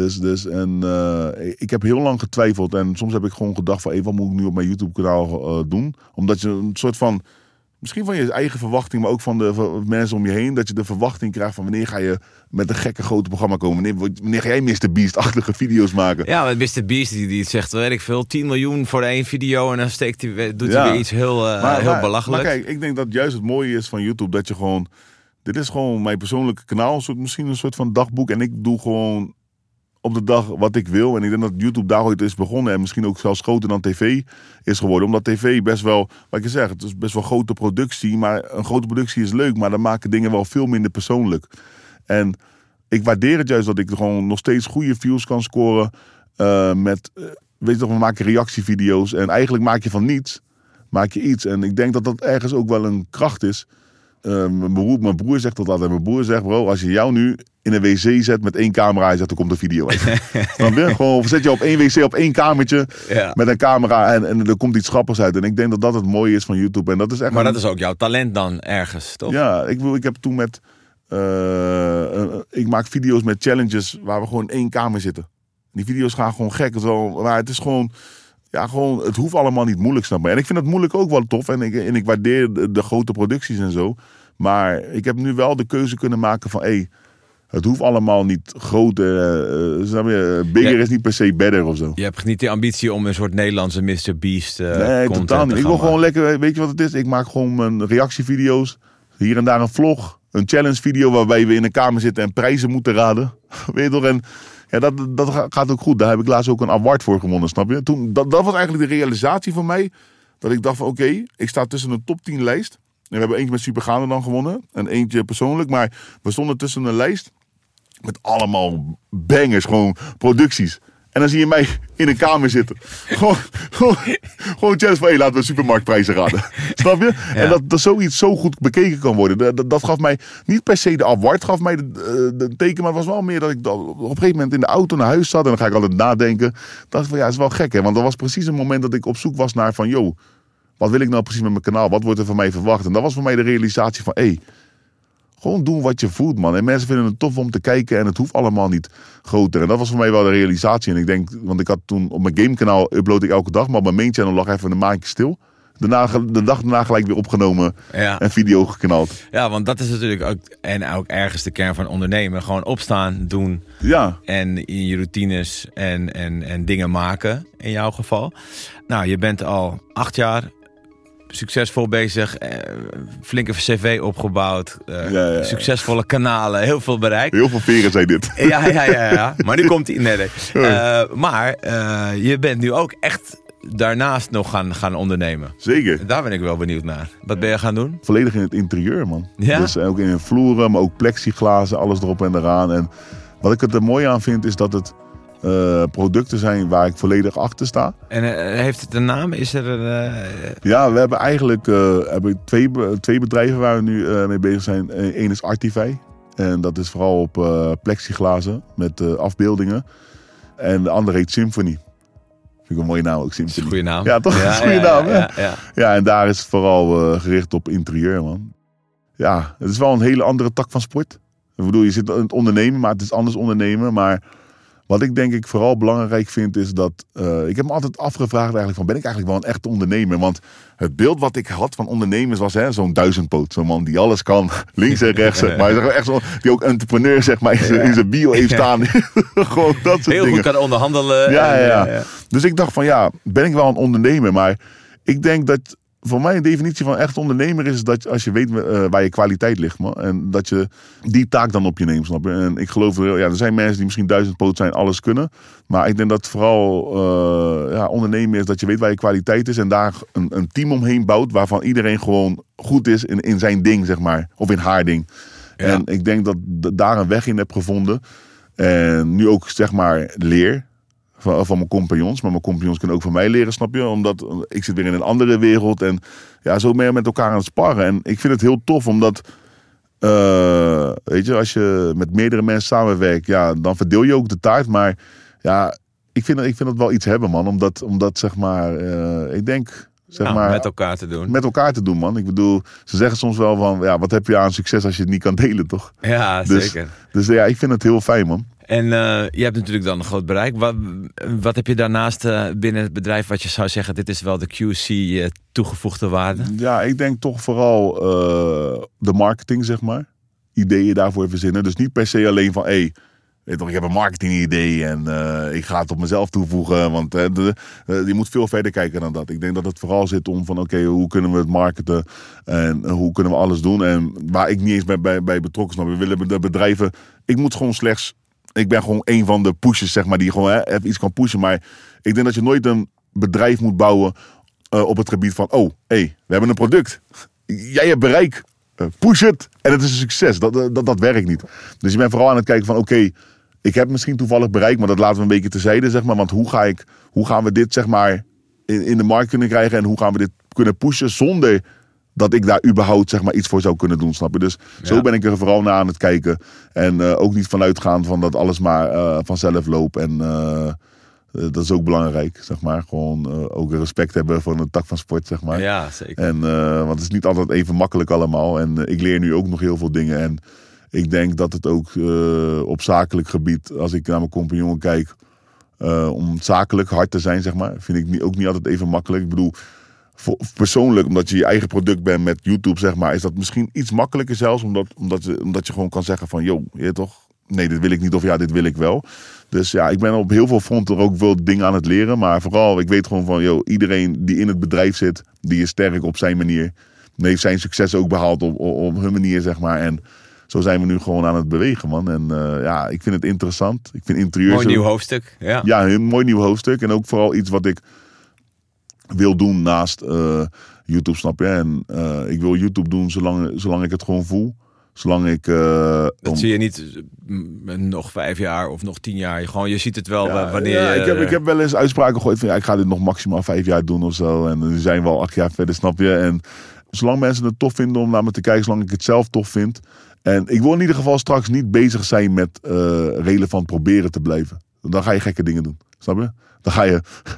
Ik heb heel lang getwijfeld en soms heb ik gewoon gedacht van, wat moet ik nu op mijn YouTube kanaal doen? Omdat je een soort van, misschien van je eigen verwachting, maar ook van de mensen om je heen, dat je de verwachting krijgt van wanneer ga je met een gekke grote programma komen? Wanneer ga jij Mr. Beast-achtige video's maken? Ja, want Mr. Beast die zegt, weet ik veel, 10 miljoen voor 1 video en dan doet hij weer iets heel belachelijks. Maar kijk, ik denk dat juist het mooie is van YouTube, dat je gewoon, dit is gewoon mijn persoonlijke kanaal, misschien een soort van dagboek en ik doe gewoon op de dag wat ik wil. En ik denk dat YouTube daar ooit is begonnen en misschien ook zelfs groter dan tv is geworden. Omdat tv best wel, wat je zegt, het is best wel grote productie. Maar een grote productie is leuk, maar dan maken dingen wel veel minder persoonlijk. En ik waardeer het juist dat ik gewoon nog steeds goede views kan scoren met, weet je toch, we maken reactievideo's. En eigenlijk maak je van niets, maak je iets. En ik denk dat dat ergens ook wel een kracht is. Mijn broer zegt dat altijd. Mijn broer zegt, bro, als je jou nu in een wc zet met 1 camera, hij zegt, dan komt een video uit. Dan gewoon zet je op 1 wc op 1 kamertje met een camera en er komt iets grappigs uit. En ik denk dat dat het mooie is van YouTube. En dat is echt maar dat is ook jouw talent dan ergens, toch? Ja, ik heb toen met ik maak video's met challenges waar we gewoon in 1 kamer zitten. Die video's gaan gewoon gek. Maar het is gewoon, ja, gewoon, het hoeft allemaal niet moeilijk, snap je. En ik vind het moeilijk ook wel tof. En ik waardeer de grote producties en zo. Maar ik heb nu wel de keuze kunnen maken van, het hoeft allemaal niet groot. Bigger is niet per se better of zo. Je hebt niet de ambitie om een soort Nederlandse Mr. Beast nee, totaal niet. Ik wil gewoon lekker, weet je wat het is? Ik maak gewoon mijn reactievideo's. Hier en daar een vlog. Een challenge video waarbij we in een kamer zitten en prijzen moeten raden. Weet je toch? En ja, dat gaat ook goed. Daar heb ik laatst ook een award voor gewonnen, snap je? Dat was eigenlijk de realisatie voor mij. Dat ik dacht van oké, ik sta tussen een top 10 lijst. En we hebben eentje met Supergaande dan gewonnen. En eentje persoonlijk. Maar we stonden tussen een lijst met allemaal bangers, gewoon producties. En dan zie je mij in een kamer zitten. Gewoon challenge van, laten we supermarktprijzen raden. Snap je? Ja. En dat zoiets zo goed bekeken kan worden. Dat gaf mij, niet per se de award, gaf mij de teken. Maar het was wel meer dat ik op een gegeven moment in de auto naar huis zat. En dan ga ik altijd nadenken. Dacht van, ja, het is wel gek, hè. Want dat was precies een moment dat ik op zoek was naar van, wat wil ik nou precies met mijn kanaal? Wat wordt er van mij verwacht? En dat was voor mij de realisatie van, gewoon doen wat je voelt, man. En mensen vinden het tof om te kijken en het hoeft allemaal niet groter. En dat was voor mij wel de realisatie. En ik denk, want ik had toen op mijn gamekanaal upload ik elke dag, maar op mijn main channel lag even een maandje stil. De dag daarna gelijk weer opgenomen en video geknald. Ja, want dat is natuurlijk ook ergens de kern van ondernemen. Gewoon opstaan, doen. Ja. En in je routines en dingen maken, in jouw geval. Nou, je bent al 8 jaar succesvol bezig, flinke cv opgebouwd, succesvolle kanalen, heel veel bereikt. Heel veel veren zei dit. Ja. Maar nu komt hij. Nee. Maar je bent nu ook echt daarnaast nog gaan ondernemen. Zeker. Daar ben ik wel benieuwd naar. Wat ben je gaan doen? Volledig in het interieur, man. Ja? Dus ook in vloeren, maar ook plexiglazen, alles erop en eraan. En wat ik er mooi aan vind, is dat het producten zijn waar ik volledig achter sta. En heeft het een naam? Is er Ja, we hebben eigenlijk twee bedrijven waar we nu mee bezig zijn. Eén is Artify. En dat is vooral op plexiglazen met afbeeldingen. En de andere heet Symphony. Vind ik een mooie naam ook, Symphony. Dat is een goede naam. Ja, toch? Dat is een goede naam. Ja, en daar is het vooral gericht op interieur, man. Ja, het is wel een hele andere tak van sport. Ik bedoel, je zit in het ondernemen, maar het is anders ondernemen. Maar Wat ik denk ik vooral belangrijk vind is dat... ik heb me altijd afgevraagd eigenlijk van... ben ik eigenlijk wel een echte ondernemer? Want het beeld wat ik had van ondernemers was zo'n duizendpoot. Zo'n man die alles kan, links en rechts. Zeg maar. Echt zo, die ook entrepreneur zeg maar, in zijn bio heeft staan. Gewoon dat soort heel dingen. goed kan onderhandelen. Ja. Dus ik dacht van ben ik wel een ondernemer? Maar ik denk dat... Voor mij een definitie van echt ondernemer is dat als je weet waar je kwaliteit ligt, man. En dat je die taak dan op je neemt, snap je? En ik geloof er zijn mensen die misschien 1000 poot zijn, alles kunnen. Maar ik denk dat vooral ondernemen is dat je weet waar je kwaliteit is. En daar een team omheen bouwt waarvan iedereen gewoon goed is in zijn ding, zeg maar. Of in haar ding. Ja. En ik denk dat daar een weg in heb gevonden. En nu ook, zeg maar, leer. Van mijn compagnons. Maar mijn compagnons kunnen ook van mij leren, snap je? Omdat ik zit weer in een andere wereld. En ja, zo ben je met elkaar aan het sparren. En ik vind het heel tof, omdat... weet je, als je met meerdere mensen samenwerkt... Ja, dan verdeel je ook de taart. Maar ja, ik vind het wel iets hebben, man. Omdat zeg maar... ik denk... Zeg maar, met elkaar te doen. Met elkaar te doen, man. Ik bedoel, ze zeggen soms wel van... Ja, wat heb je aan succes als je het niet kan delen, toch? Ja, zeker. Dus ja, ik vind het heel fijn, man. En je hebt natuurlijk dan een groot bereik. Wat heb je daarnaast binnen het bedrijf wat je zou zeggen... dit is wel de QC toegevoegde waarde? Ja, ik denk toch vooral de marketing, zeg maar. Ideeën daarvoor verzinnen. Dus niet per se alleen van... weet toch, ik heb een marketingidee en ik ga het op mezelf toevoegen. Want je moet veel verder kijken dan dat. Ik denk dat het vooral zit om van hoe kunnen we het marketen en hoe kunnen we alles doen. En waar ik niet eens bij betrokken snap. We willen de bedrijven... Ik moet gewoon slechts... Ik ben gewoon een van de pushers, zeg maar, die gewoon even iets kan pushen. Maar ik denk dat je nooit een bedrijf moet bouwen op het gebied van... we hebben een product. Jij hebt bereik. Push het. En het is een succes. Dat werkt niet. Dus je bent vooral aan het kijken van... ik heb misschien toevallig bereik, maar dat laten we een beetje terzijde, zeg maar. Want hoe gaan we dit, zeg maar, in de markt kunnen krijgen... en hoe gaan we dit kunnen pushen zonder... dat ik daar überhaupt, zeg maar, iets voor zou kunnen doen, snap je? Dus zo ben ik er vooral naar aan het kijken. En ook niet vanuitgaan van dat alles maar vanzelf loopt. En dat is ook belangrijk, zeg maar. Gewoon ook respect hebben voor een tak van sport, zeg maar. Ja, zeker. En, want het is niet altijd even makkelijk allemaal. En ik leer nu ook nog heel veel dingen. En ik denk dat het ook op zakelijk gebied, als ik naar mijn compagnon kijk... om zakelijk hard te zijn, zeg maar, vind ik ook niet altijd even makkelijk. Ik bedoel... Persoonlijk, omdat je je eigen product bent met YouTube, zeg maar, is dat misschien iets makkelijker zelfs. Omdat je gewoon kan zeggen van, je toch? Nee, dit wil ik niet of ja, dit wil ik wel. Dus ja, ik ben op heel veel fronten ook wel dingen aan het leren. Maar vooral, ik weet gewoon van, iedereen die in het bedrijf zit, die is sterk op zijn manier. Die heeft zijn succes ook behaald op hun manier, zeg maar. En zo zijn we nu gewoon aan het bewegen, man. En ik vind het interessant. Ik vind interieurs... Mooi nieuw hoofdstuk. Ja, een mooi nieuw hoofdstuk. En ook vooral iets wat ik... wil doen naast YouTube, snap je? En ik wil YouTube doen zolang ik het gewoon voel. Zolang ik... dat zie je niet nog 5 jaar of nog 10 jaar. Je ziet het wel wanneer... Ja, ik heb wel eens uitspraken gegooid van... ik ga dit nog maximaal 5 jaar doen of zo. En nu zijn we al 8 jaar verder, snap je? En zolang mensen het tof vinden om naar me te kijken... zolang ik het zelf tof vind... En ik wil in ieder geval straks niet bezig zijn met relevant proberen te blijven. Dan ga je gekke dingen doen, snap je? Dan ga je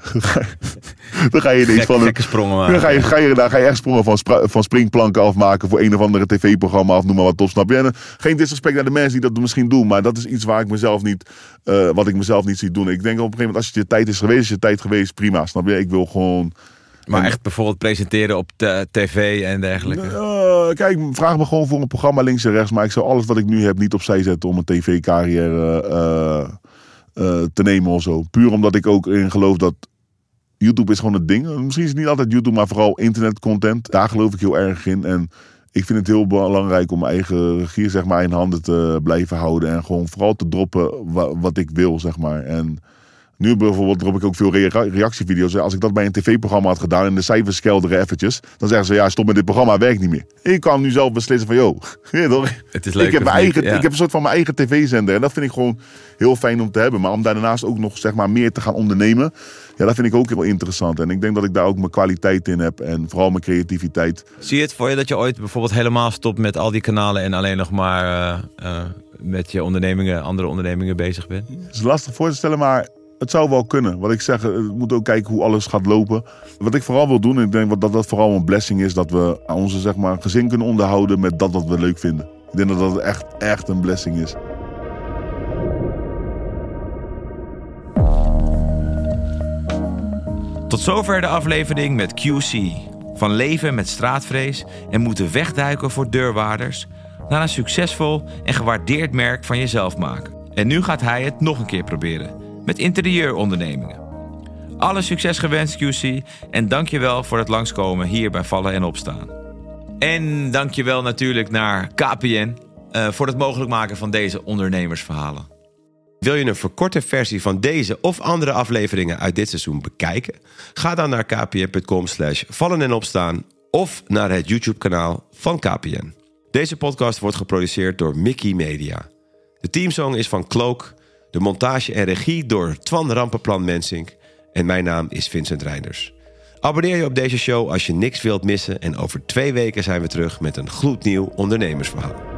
ineens van gekke sprongen maken. Dan ga je echt sprongen van springplanken afmaken voor een of andere tv-programma of noem maar wat op, snap je? En geen disrespect naar de mensen die dat misschien doen, maar dat is iets waar ik mezelf niet, wat ik mezelf niet zie doen. Ik denk op een gegeven moment, als het je tijd is geweest, is je tijd geweest, prima, snap je? Ik wil gewoon... Maar echt bijvoorbeeld presenteren op de tv en dergelijke? Kijk, vraag me gewoon voor een programma links en rechts, maar ik zou alles wat ik nu heb niet opzij zetten om een tv-carrière te nemen of zo. Puur omdat ik ook in geloof dat YouTube is gewoon het ding. Misschien is het niet altijd YouTube, maar vooral internetcontent. Daar geloof ik heel erg in. En ik vind het heel belangrijk om mijn eigen regie, zeg maar, in handen te blijven houden. En gewoon vooral te droppen wat ik wil, zeg maar. En nu bijvoorbeeld drop ik ook veel reactievideo's. Als ik dat bij een tv-programma had gedaan en de cijfers kelderen eventjes, dan zeggen ze, ja, stop met dit programma, werkt niet meer. Ik kan nu zelf beslissen van, het is leuk, ik heb een soort van mijn eigen tv-zender. En dat vind ik gewoon heel fijn om te hebben. Maar om daarnaast ook nog, zeg maar, meer te gaan ondernemen, ja, dat vind ik ook heel interessant. En ik denk dat ik daar ook mijn kwaliteit in heb en vooral mijn creativiteit. Zie je het voor je dat je ooit bijvoorbeeld helemaal stopt met al die kanalen en alleen nog maar met je andere ondernemingen bezig bent? Het is lastig voor te stellen, maar het zou wel kunnen. Wat ik zeg, we moeten ook kijken hoe alles gaat lopen. Wat ik vooral wil doen, ik denk dat dat vooral een blessing is, dat we onze, zeg maar, gezin kunnen onderhouden met dat wat we leuk vinden. Ik denk dat dat echt een blessing is. Tot zover de aflevering met QC. Van leven met straatvrees en moeten wegduiken voor deurwaarders naar een succesvol en gewaardeerd merk van jezelf maken. En nu gaat hij het nog een keer proberen met interieurondernemingen. Alle succes gewenst, QC, en dankjewel voor het langskomen hier bij Vallen en Opstaan. En dankjewel natuurlijk naar KPN voor het mogelijk maken van deze ondernemersverhalen. Wil je een verkorte versie van deze of andere afleveringen uit dit seizoen bekijken? Ga dan naar kpn.com/vallen en opstaan of naar het YouTube-kanaal van KPN. Deze podcast wordt geproduceerd door Mickey Media. De teamsong is van Cloak, de montage en regie door Twan Rampenplan-Mensink en mijn naam is Vincent Reinders. Abonneer je op deze show als je niks wilt missen en over 2 weken zijn we terug met een gloednieuw ondernemersverhaal.